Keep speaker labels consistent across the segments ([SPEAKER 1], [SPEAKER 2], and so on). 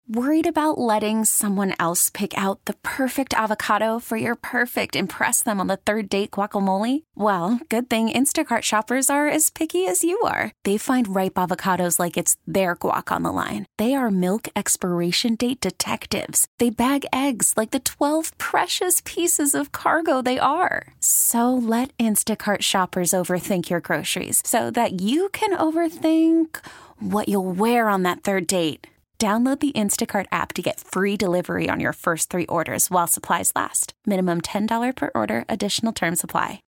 [SPEAKER 1] Worried about letting someone else pick out the perfect avocado for your perfect impress them on the third date guacamole? Well, good thing Instacart shoppers are as picky as you are. They find ripe avocados like it's their guac on the line. They are milk expiration date detectives. They bag eggs like the 12 precious pieces of cargo they are. So let Instacart shoppers overthink your groceries so that you can overthink what you'll wear on that third date. Download the Instacart app to get free delivery on your first 3 orders while supplies last. Minimum $10 per order. Additional terms apply.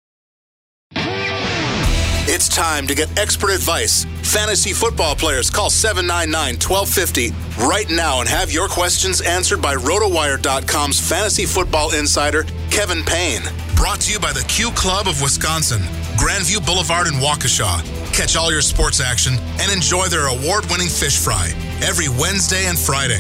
[SPEAKER 2] It's time to get expert advice. Fantasy football players, call 799-1250 right now and have your questions answered by RotoWire.com's fantasy football insider, Kevin Payne. Brought to you by the Q Club of Wisconsin, Grandview Boulevard in Waukesha. Catch all your sports action and enjoy their award-winning fish fry every Wednesday and Friday.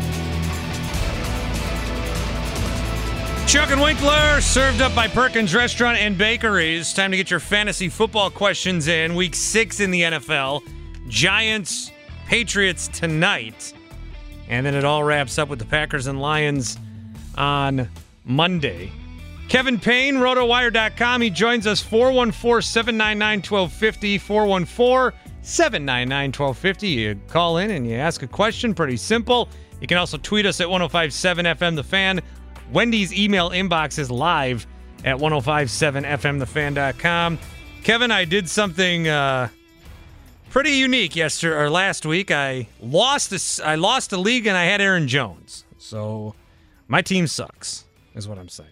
[SPEAKER 3] Chuck and Winkler, served up by Perkins Restaurant and Bakeries. Time to get your fantasy football questions in. Week 6 in the NFL. Giants, Patriots tonight. And then it all wraps up with the Packers and Lions on Monday. Kevin Payne, RotoWire.com. He joins us 414-799-1250, 414-799-1250. You call in and you ask a question. Pretty simple. You can also tweet us at 1057 FM The Fan. Wendy's email inbox is live at 1057fmthefan.com. Kevin, I did something pretty unique last week. I lost a league and I had Aaron Jones. So my team sucks, is what I'm saying.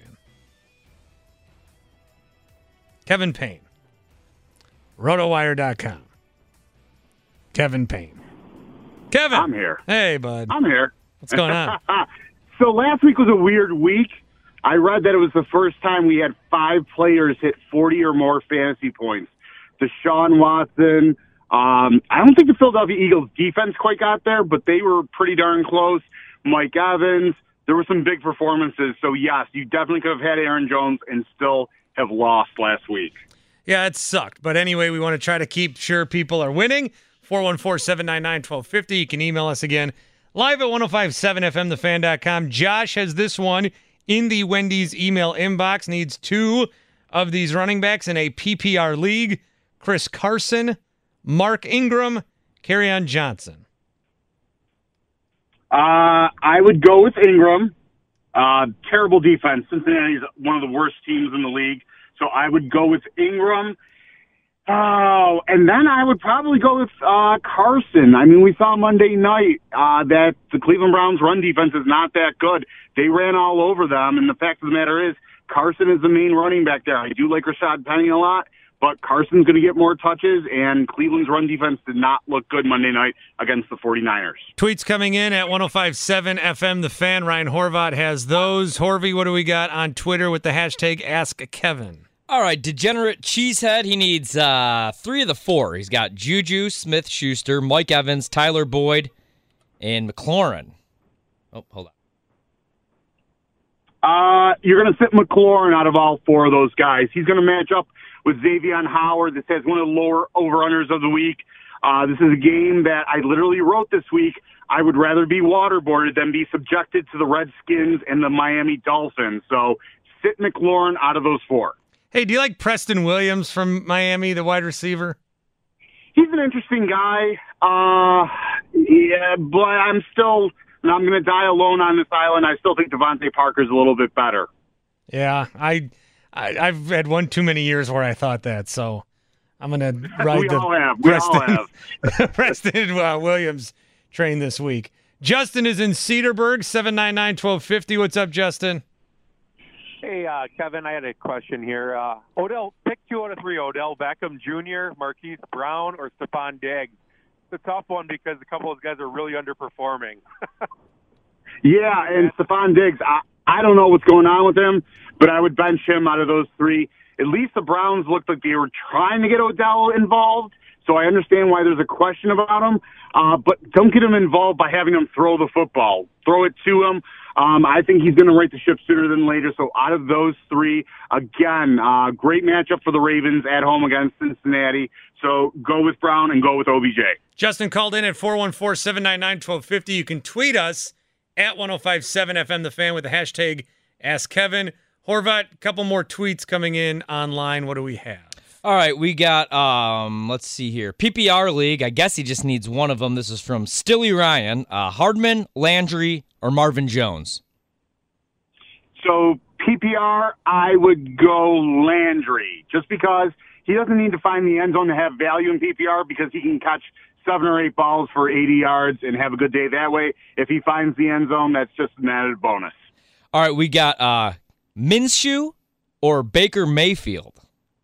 [SPEAKER 3] Kevin Payne. RotoWire.com. Kevin Payne. Kevin.
[SPEAKER 4] I'm here.
[SPEAKER 3] Hey, bud.
[SPEAKER 4] I'm here.
[SPEAKER 3] What's going on?
[SPEAKER 4] So last week was a weird week. I read that it was the first time we had 5 players hit 40 or more fantasy points. Deshaun Watson. I don't think the Philadelphia Eagles defense quite got there, but they were pretty darn close. Mike Evans. There were some big performances. So, yes, you definitely could have had Aaron Jones and still have lost last week.
[SPEAKER 3] Yeah, it sucked. But anyway, we want to try to keep sure people are winning. 414-799-1250. You can email us again live at 1057fmthefan.com. Josh has this one in the Wendy's email inbox. Needs 2 of these running backs in a PPR league. Chris Carson, Mark Ingram, Kerryon Johnson.
[SPEAKER 4] I would go with Ingram. Terrible defense. Cincinnati is one of the worst teams in the league. So I would go with Ingram. Oh, and then I would probably go with Carson. I mean, we saw Monday night that the Cleveland Browns' run defense is not that good. They ran all over them, and the fact of the matter is Carson is the main running back there. I do like Rashad Penny a lot, but Carson's going to get more touches, and Cleveland's run defense did not look good Monday night against the 49ers.
[SPEAKER 3] Tweets coming in at 1057 FM The Fan. Ryan Horvat has those. Horvey, what do we got on Twitter with the hashtag AskKevin?
[SPEAKER 5] All right, Degenerate Cheesehead, he needs 3 of the 4. He's got Juju, Smith-Schuster, Mike Evans, Tyler Boyd, and McLaurin. Oh, hold
[SPEAKER 4] on. You're going to sit McLaurin out of all 4 of those guys. He's going to match up with Xavier Howard. This has one of the lower over-unders of the week. This is a game that I literally wrote this week. I would rather be waterboarded than be subjected to the Redskins and the Miami Dolphins. So sit McLaurin out of those 4.
[SPEAKER 3] Hey, do you like Preston Williams from Miami, the wide receiver?
[SPEAKER 4] He's an interesting guy. Yeah, but I'm going to die alone on this island. I still think Devontae Parker's a little bit better.
[SPEAKER 3] Yeah, I've had one too many years where I thought that, so I'm going to ride Preston Williams train this week. Justin is in Cedarburg, 799-1250. What's up, Justin?
[SPEAKER 6] Hey, Kevin, I had a question here. Odell, pick 2 out of 3. Odell Beckham Jr., Marquise Brown, or Stephon Diggs. It's a tough one because a couple of those guys are really underperforming.
[SPEAKER 4] Yeah, and Stephon Diggs, I don't know what's going on with him, but I would bench him out of those 3. At least the Browns looked like they were trying to get Odell involved, so I understand why there's a question about him. But don't get him involved by having him throw the football. Throw it to him. I think he's going to right the ship sooner than later. So out of those three, again, great matchup for the Ravens at home against Cincinnati. So go with Brown and go with OBJ.
[SPEAKER 3] Justin called in at 414-799-1250. You can tweet us at 1057 FM The Fan with the hashtag AskKevin. Horvat, a couple more tweets coming in online. What do we have?
[SPEAKER 5] All right, we got, let's see here. PPR League, I guess he just needs one of them. This is from Stilly Ryan. Hardman, Landry, or Marvin Jones?
[SPEAKER 4] So PPR, I would go Landry, just because he doesn't need to find the end zone to have value in PPR because he can catch 7 or 8 balls for 80 yards and have a good day that way. If he finds the end zone, that's just an added bonus.
[SPEAKER 5] All right, we got Minshew or Baker Mayfield?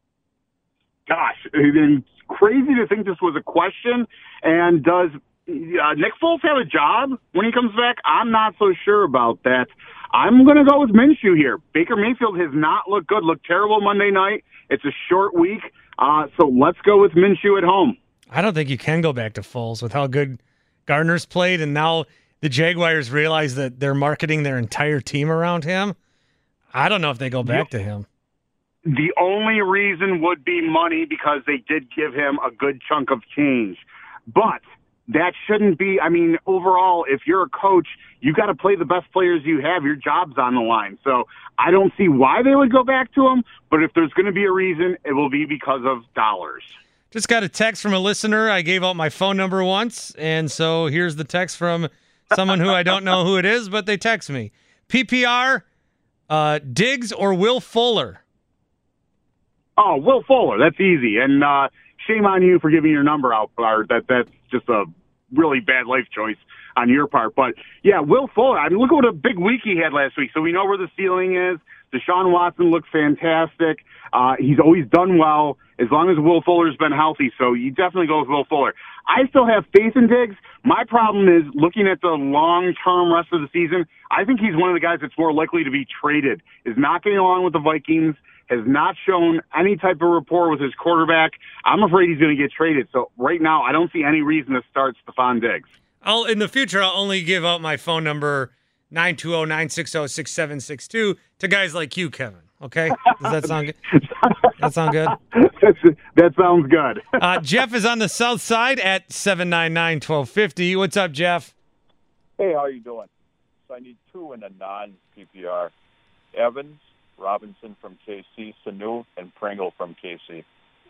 [SPEAKER 4] Gosh, it's crazy to think this was a question. And does Nick Foles have a job when he comes back? I'm not so sure about that. I'm going to go with Minshew here. Baker Mayfield has not looked good, looked terrible Monday night. It's a short week, so let's go with Minshew at home.
[SPEAKER 3] I don't think you can go back to Foles with how good Gardner's played, and now the Jaguars realize that they're marketing their entire team around him. I don't know if they go back to him.
[SPEAKER 4] The only reason would be money because they did give him a good chunk of change. But that shouldn't be, overall, if you're a coach, you got to play the best players you have. Your job's on the line. So I don't see why they would go back to him, but if there's going to be a reason, it will be because of dollars.
[SPEAKER 3] Just got a text from a listener. I gave out my phone number once, and so here's the text from someone who I don't know who it is, but they text me. PPR, Diggs or Will Fuller?
[SPEAKER 4] Oh, Will Fuller. That's easy. And shame on you for giving your number out, Bart. That's just a really bad life choice on your part. But, yeah, Will Fuller. Look at what a big week he had last week. So we know where the ceiling is. Deshaun Watson looked fantastic. He's always done well as long as Will Fuller's been healthy. So you definitely go with Will Fuller. I still have faith in Diggs. My problem is looking at the long-term rest of the season, I think he's one of the guys that's more likely to be traded, is not getting along with the Vikings, has not shown any type of rapport with his quarterback. I'm afraid he's going to get traded. So right now, I don't see any reason to start Stephon Diggs.
[SPEAKER 3] In the future, I'll only give out my phone number, 920-960-6762, to guys like you, Kevin. Okay? Does that sound good? That sound good?
[SPEAKER 4] That sounds good.
[SPEAKER 3] Jeff is on the south side at 799-1250. What's up, Jeff?
[SPEAKER 7] Hey, how you doing? So I need 2 in a non-PPR. Evans, Robinson from KC, Sanu, and Pringle from KC.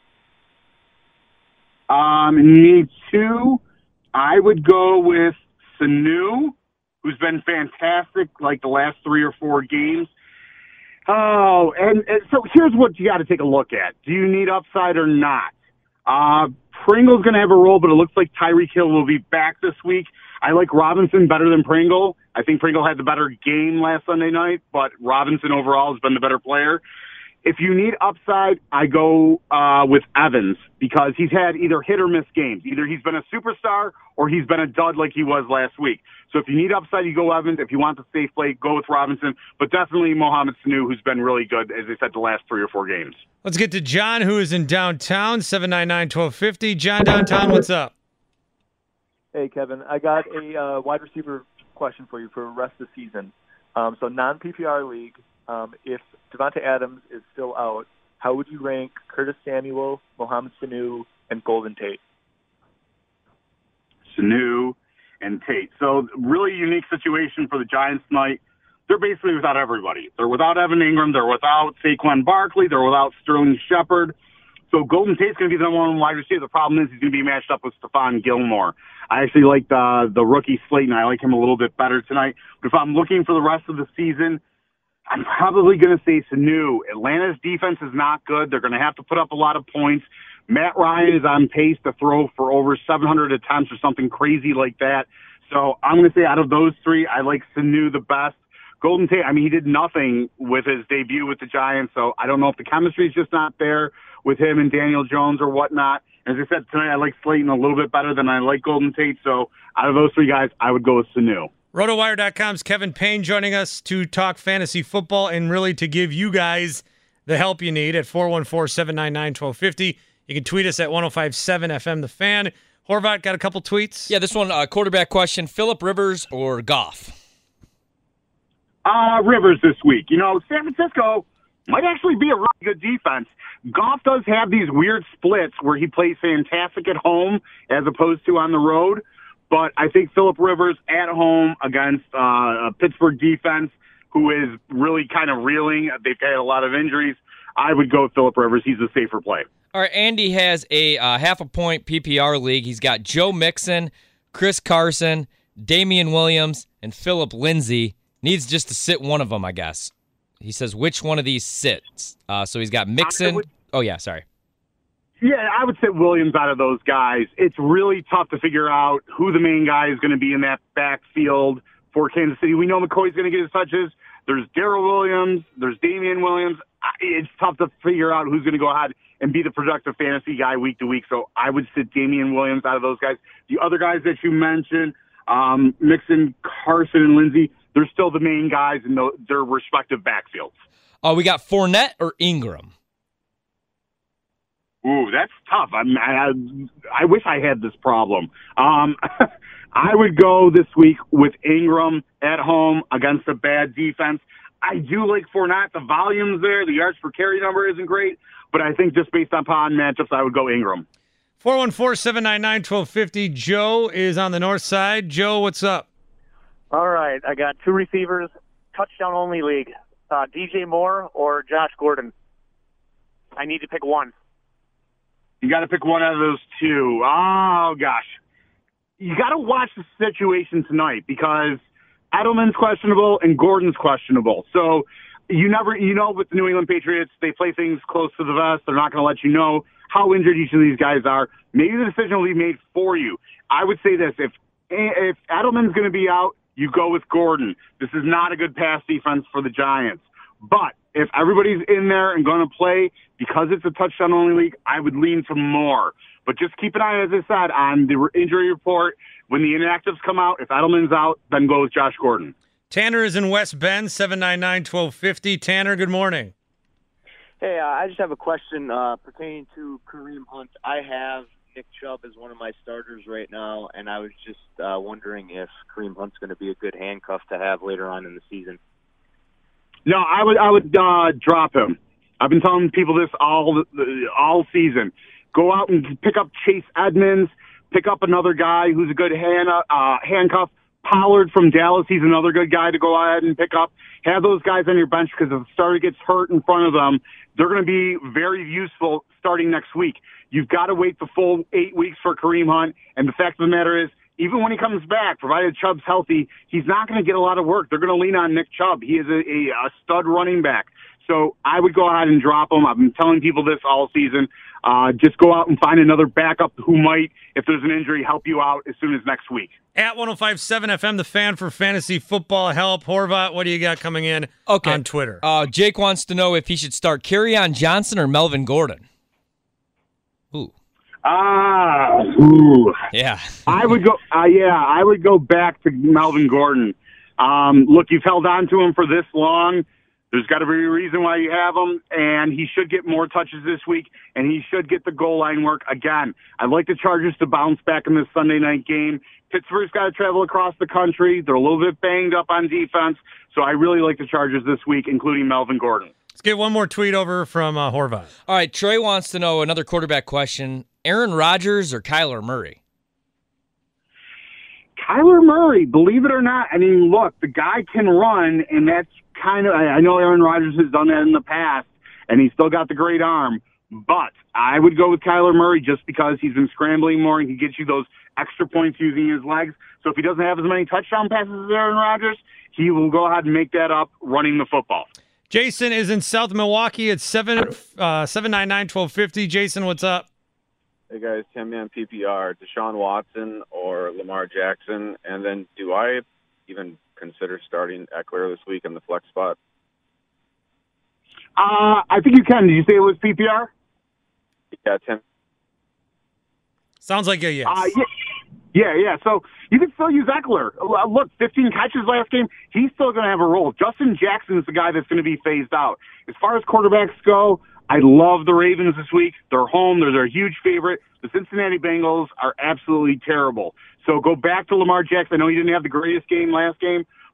[SPEAKER 4] Need 2. I would go with Sanu, who's been fantastic like the last 3 or 4 games. Oh, and so here's what you got to take a look at. Do you need upside or not? Pringle's going to have a role, but it looks like Tyreek Hill will be back this week. I like Robinson better than Pringle. I think Pringle had the better game last Sunday night, but Robinson overall has been the better player. If you need upside, I go with Evans because he's had either hit or miss games. Either he's been a superstar or he's been a dud like he was last week. So if you need upside, you go Evans. If you want the safe play, go with Robinson. But definitely Mohamed Sanu, who's been really good, as I said, the last 3 or 4 games.
[SPEAKER 3] Let's get to John, who is in downtown, 799-1250. John, downtown, what's up?
[SPEAKER 8] Hey, Kevin. I got a wide receiver question for you for the rest of the season. So non-PPR league, if Devontae Adams is still out, how would you rank Curtis Samuel, Mohamed Sanu, and Golden Tate?
[SPEAKER 4] Sanu and Tate. So really unique situation for the Giants tonight. They're basically without everybody. They're without Evan Ingram. They're without Saquon Barkley. They're without Sterling Shepard. So Golden Tate's going to be the one wide receiver. The problem is he's going to be matched up with Stephon Gilmore. I actually like the rookie Slayton. I like him a little bit better tonight. But if I'm looking for the rest of the season, I'm probably going to say Sanu. Atlanta's defense is not good. They're going to have to put up a lot of points. Matt Ryan is on pace to throw for over 700 attempts or something crazy like that. So I'm going to say out of those 3, I like Sanu the best. Golden Tate, he did nothing with his debut with the Giants, so I don't know if the chemistry is just not there with him and Daniel Jones or whatnot. As I said tonight, I like Slayton a little bit better than I like Golden Tate, so out of those 3 guys, I would go with Sanu.
[SPEAKER 3] RotoWire.com's Kevin Payne joining us to talk fantasy football and really to give you guys the help you need at 414-799-1250. You can tweet us at 1057 FM The Fan. Horvat got a couple tweets.
[SPEAKER 5] Yeah, this one, quarterback question, Phillip Rivers or Goff?
[SPEAKER 4] Rivers this week. San Francisco might actually be a really good defense. Goff does have these weird splits where he plays fantastic at home as opposed to on the road. But I think Phillip Rivers at home against a Pittsburgh defense who is really kind of reeling. They've had a lot of injuries. I would go with Phillip Rivers. He's a safer play.
[SPEAKER 5] All right, Andy has a half-a-point PPR league. He's got Joe Mixon, Chris Carson, Damian Williams, and Philip Lindsay. Needs just to sit one of them, I guess. He says which one of these sits. So he's got Mixon. Sorry.
[SPEAKER 4] Yeah, I would sit Williams out of those guys. It's really tough to figure out who the main guy is going to be in that backfield for Kansas City. We know McCoy's going to get his touches. There's Darrell Williams. There's Damian Williams. It's tough to figure out who's going to go ahead and be the productive fantasy guy week to week. So I would sit Damian Williams out of those guys. The other guys that you mentioned, Mixon, Carson, and Lindsay, they're still the main guys in their respective backfields.
[SPEAKER 5] We got Fournette or Ingram?
[SPEAKER 4] Ooh, that's tough. I wish I had this problem. I would go this week with Ingram at home against a bad defense. I do like Fournette. The volume's there. The yards per carry number isn't great. But I think just based upon matchups, I would go Ingram.
[SPEAKER 3] 414-799-1250. Joe is on the north side. Joe, what's up?
[SPEAKER 9] All right. I got two receivers, touchdown-only league. DJ Moore or Josh Gordon. I need to pick one.
[SPEAKER 4] You got to pick one out of those two. Oh, gosh. You got to watch the situation tonight because Edelman's questionable and Gordon's questionable. So with the New England Patriots, they play things close to the vest. They're not going to let you know how injured each of these guys are. Maybe the decision will be made for you. I would say this. If Edelman's going to be out, you go with Gordon. This is not a good pass defense for the Giants. But if everybody's in there and going to play, because it's a touchdown-only league, I would lean to Moore. But just keep an eye, as I said, on the injury report. When the inactives come out, if Edelman's out, then go with Josh Gordon.
[SPEAKER 3] Tanner is in West Bend, 799-1250. Tanner, good morning.
[SPEAKER 10] Hey, I just have a question pertaining to Kareem Hunt. I have Nick Chubb as one of my starters right now, and I was just wondering if Kareem Hunt's going to be a good handcuff to have later on in the season.
[SPEAKER 4] No, I would drop him. I've been telling people this all season. Go out and pick up Chase Edmonds. Pick up another guy who's a good handcuff. Pollard from Dallas, he's another good guy to go ahead and pick up. Have those guys on your bench because if the starter gets hurt in front of them, they're going to be very useful starting next week. You've got to wait the full 8 weeks for Kareem Hunt, and the fact of the matter is, even when he comes back, provided Chubb's healthy, he's not going to get a lot of work. They're going to lean on Nick Chubb. He is a stud running back. So I would go ahead and drop him. I've been telling people this all season. Just go out and find another backup who might, if there's an injury, help you out as soon as next week.
[SPEAKER 3] At 105.7 FM, the fan for fantasy football help. Horvat, what do you got coming in on Twitter?
[SPEAKER 5] Jake wants to know if he should start Kerryon Johnson or Melvin Gordon. Ooh. Yeah.
[SPEAKER 4] I would go. I would go back to Melvin Gordon. Look, you've held on to him for this long. There's got to be a reason why you have him, and he should get more touches this week, and he should get the goal line work again. I'd like the Chargers to bounce back in this Sunday night game. Pittsburgh's got to travel across the country. They're a little bit banged up on defense, so I really like the Chargers this week, including Melvin Gordon.
[SPEAKER 3] Let's get one more tweet over from Horvat.
[SPEAKER 5] All right, Trey wants to know another quarterback question. Aaron Rodgers or Kyler Murray?
[SPEAKER 4] Kyler Murray, believe it or not. I mean, look, the guy can run, and that's kind of, I know Aaron Rodgers has done that in the past, and he's still got the great arm, but I would go with Kyler Murray just because he's been scrambling more and he gets you those extra points using his legs. So if he doesn't have as many touchdown passes as Aaron Rodgers, he will go ahead and make that up running the football.
[SPEAKER 3] Jason is in South Milwaukee at 799-1250. Jason, what's up?
[SPEAKER 11] Hey, guys, Tim on PPR, Deshaun Watson or Lamar Jackson, and then do I even consider starting Eckler this week in the flex spot?
[SPEAKER 4] I think you can. Did you say it was PPR?
[SPEAKER 11] Yeah, Tim.
[SPEAKER 3] Sounds like a yes.
[SPEAKER 4] Yeah. So you can still use Eckler. Look, 15 catches last game. He's still going to have a role. Justin Jackson is the guy that's going to be phased out. As far as quarterbacks go, I love the Ravens this week. They're home. They're their huge favorite. The Cincinnati Bengals are absolutely terrible. So go back to Lamar Jackson. I know he didn't have the greatest game last game,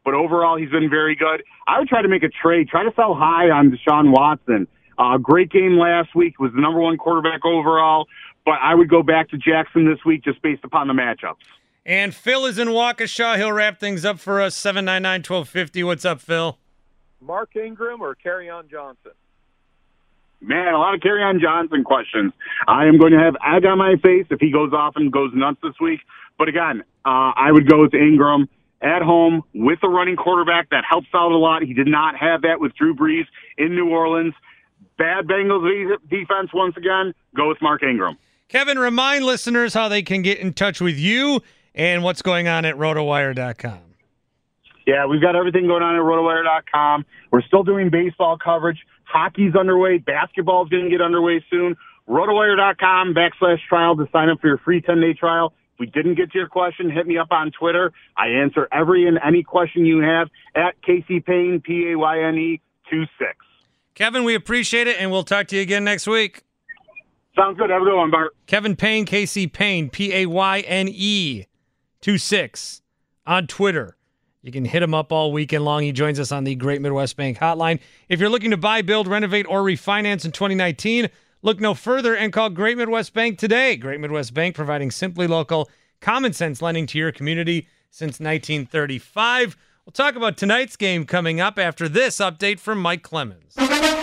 [SPEAKER 4] but overall he's been very good. I would try to make a trade, try to sell high on Deshaun Watson. Great game last week, was the number one quarterback overall, but I would go back to Jackson this week just based upon the matchups.
[SPEAKER 3] And Phil is in Waukesha. He'll wrap things up for us. 799-1250. What's up, Phil?
[SPEAKER 7] Mark Ingram or Kerryon Johnson?
[SPEAKER 4] Man, a lot of Kerryon Johnson questions. I am going to have egg on my face if he goes off and goes nuts this week. But again, I would go with Ingram at home with a running quarterback. That helps out a lot. He did not have that with Drew Brees in New Orleans. Bad Bengals defense once again. Go with Mark Ingram.
[SPEAKER 3] Kevin, remind listeners how they can get in touch with you and what's going on at rotowire.com.
[SPEAKER 4] Yeah, we've got everything going on at rotowire.com. We're still doing baseball coverage. Hockey's underway. Basketball's going to get underway soon. rotowire.com/trial to sign up for your free 10-day trial. If we didn't get to your question, hit me up on Twitter. I answer every and any question you have at Casey Payne, Payne 26.
[SPEAKER 3] Kevin, we appreciate it, and we'll talk to you again next week.
[SPEAKER 4] Sounds good. Have a good one, Bart.
[SPEAKER 3] Kevin Payne, Casey Payne, Payne 26 on Twitter. You can hit him up all weekend long. He joins us on the Great Midwest Bank hotline. If you're looking to buy, build, renovate, or refinance in 2019, look no further and call Great Midwest Bank today. Great Midwest Bank, providing simply local, common sense lending to your community since 1935. We'll talk about tonight's game coming up after this update from Mike Clemens.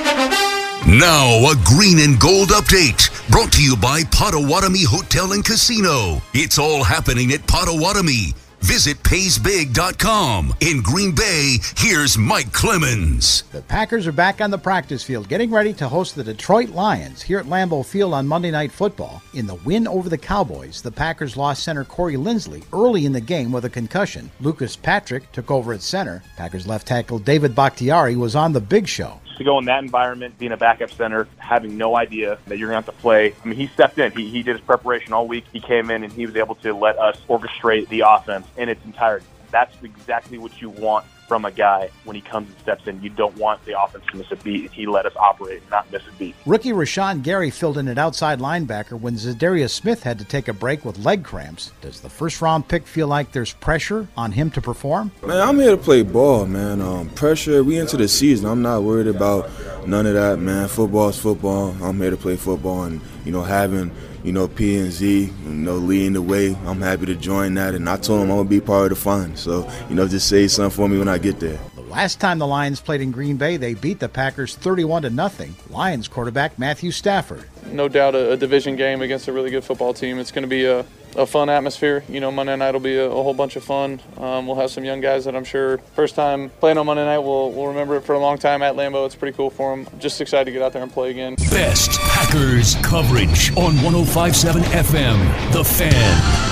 [SPEAKER 12] Now, a green and gold update brought to you by Potawatomi Hotel and Casino. It's all happening at Potawatomi. Visit PaysBig.com. In Green Bay, here's Mike Clemens.
[SPEAKER 13] The Packers are back on the practice field, getting ready to host the Detroit Lions here at Lambeau Field on Monday Night Football. In the win over the Cowboys, the Packers lost center Corey Linsley early in the game with a concussion. Lucas Patrick took over at center. Packers left tackle David Bakhtiari was on the big show.
[SPEAKER 8] To go in that environment, being a backup center, having no idea that you're going to have to play. I mean, he stepped in. He did his preparation all week. He came in and he was able to let us orchestrate the offense in its entirety. That's exactly what you want from a guy when he comes and steps in. You don't want the offense to miss a beat. He let us operate, not miss a beat.
[SPEAKER 13] Rookie Rashawn Gary filled in at outside linebacker when Zadarius Smith had to take a break with leg cramps. Does the first-round pick feel like there's pressure on him to perform?
[SPEAKER 14] Man, I'm here to play ball, man. Pressure, we into the season. I'm not worried about none of that, man. Football's football. I'm here to play football and, having P&Z, leading the way. I'm happy to join that, and I told him I'm going to be part of the fun. So, just say something for me when I get there.
[SPEAKER 13] The last time the Lions played in Green Bay, they beat the Packers 31-0. Lions quarterback Matthew Stafford.
[SPEAKER 15] No doubt a division game against a really good football team. It's going to be a fun atmosphere. Monday night will be a whole bunch of fun. We'll have some young guys that I'm sure first time playing on Monday night will remember it for a long time at Lambeau. It's pretty cool for them. Just excited to get out there and play again.
[SPEAKER 12] Best Packers coverage on 105.7 FM, The Fan.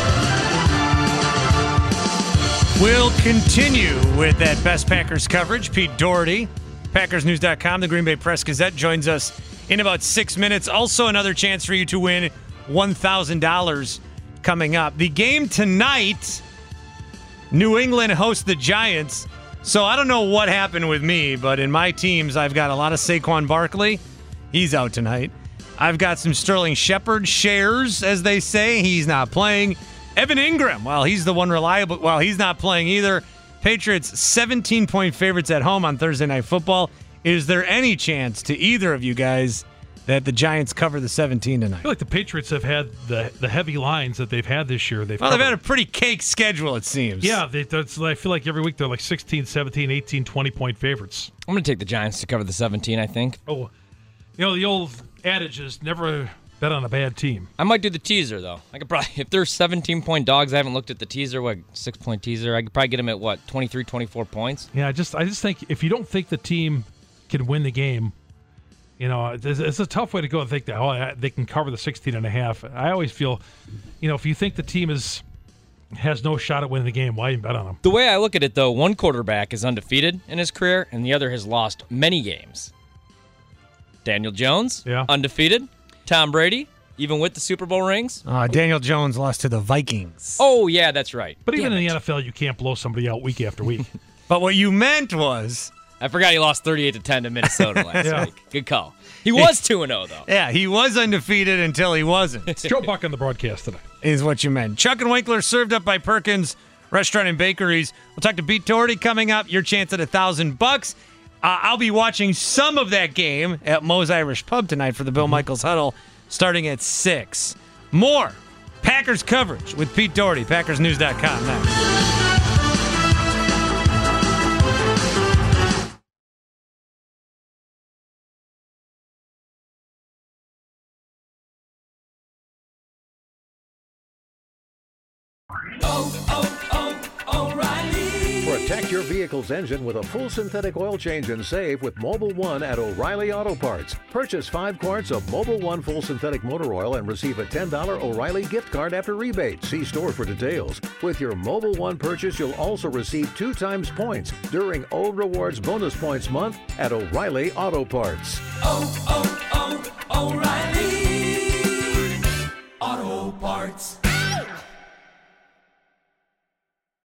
[SPEAKER 3] We'll continue with that Best Packers coverage. Pete Doherty, PackersNews.com, the Green Bay Press-Gazette, joins us in about 6 minutes. Also another chance for you to win $1,000 coming up. The game tonight, New England hosts the Giants. So I don't know what happened with me, but in my teams, I've got a lot of Saquon Barkley. He's out tonight. I've got some Sterling Shepard shares, as they say. He's not playing. Evan Ingram, he's the one reliable. He's not playing either. Patriots 17-point favorites at home on Thursday Night Football. Is there any chance to either of you guys that the Giants cover the 17 tonight?
[SPEAKER 16] I feel like the Patriots have had the heavy lines that they've had this year. They've
[SPEAKER 3] had a pretty cake schedule, it seems.
[SPEAKER 16] Yeah, I feel like every week they're like 16, 17, 18, 20-point favorites.
[SPEAKER 5] I'm going to take the Giants to cover the 17, I think.
[SPEAKER 16] Oh, the old adage is never bet on a bad team.
[SPEAKER 5] I might do the teaser, though. I could probably, if they're 17-point dogs, I haven't looked at the teaser, 6-point teaser, I could probably get them at, 23, 24 points?
[SPEAKER 16] Yeah, I just think if you don't think the team can win the game, it's a tough way to go and think that they can cover the 16.5. I always feel, if you think the team has no shot at winning the game, why even bet on them?
[SPEAKER 5] The way I look at it, though, one quarterback is undefeated in his career, and the other has lost many games. Daniel Jones, undefeated. Tom Brady, even with the Super Bowl rings.
[SPEAKER 3] Daniel Jones lost to the Vikings.
[SPEAKER 5] Oh, yeah, that's right.
[SPEAKER 16] But even in the NFL, you can't blow somebody out week after week.
[SPEAKER 3] But what you meant was...
[SPEAKER 5] I forgot he lost 38-10 to Minnesota last week. Good call. He was 2-0, though.
[SPEAKER 3] Yeah, he was undefeated until he wasn't.
[SPEAKER 16] Joe Buck on the broadcast today.
[SPEAKER 3] Is what you meant. Chuck and Winkler served up by Perkins Restaurant and Bakeries. We'll talk to Pete Doherty coming up. Your chance at $1,000. I'll be watching some of that game at Moe's Irish Pub tonight for the Bill Michaels Huddle starting at 6. More Packers coverage with Pete Doherty, PackersNews.com next.
[SPEAKER 17] Protect your vehicle's engine with a full synthetic oil change and save with Mobil 1 at O'Reilly Auto Parts. Purchase 5 quarts of Mobil 1 full synthetic motor oil and receive a $10 O'Reilly gift card after rebate. See store for details. With your Mobil 1 purchase, you'll also receive 2 times points during O Rewards Bonus Points Month at O'Reilly Auto Parts.
[SPEAKER 18] O'Reilly Auto Parts.